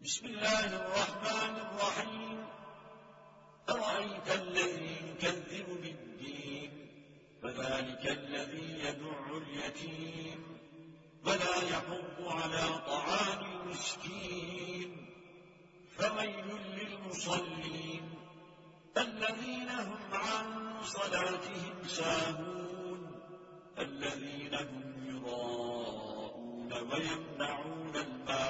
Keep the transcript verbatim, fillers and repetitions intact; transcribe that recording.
بسم الله الرحمن الرحيم أرأيت الذي يكذب بالدين فذلك الذي يدع اليتيم ولا يحض على طعام المسكين فويل للمصلين الذين هم عن صلاتهم ساهون الذين هم يراءون ويمنعون الماء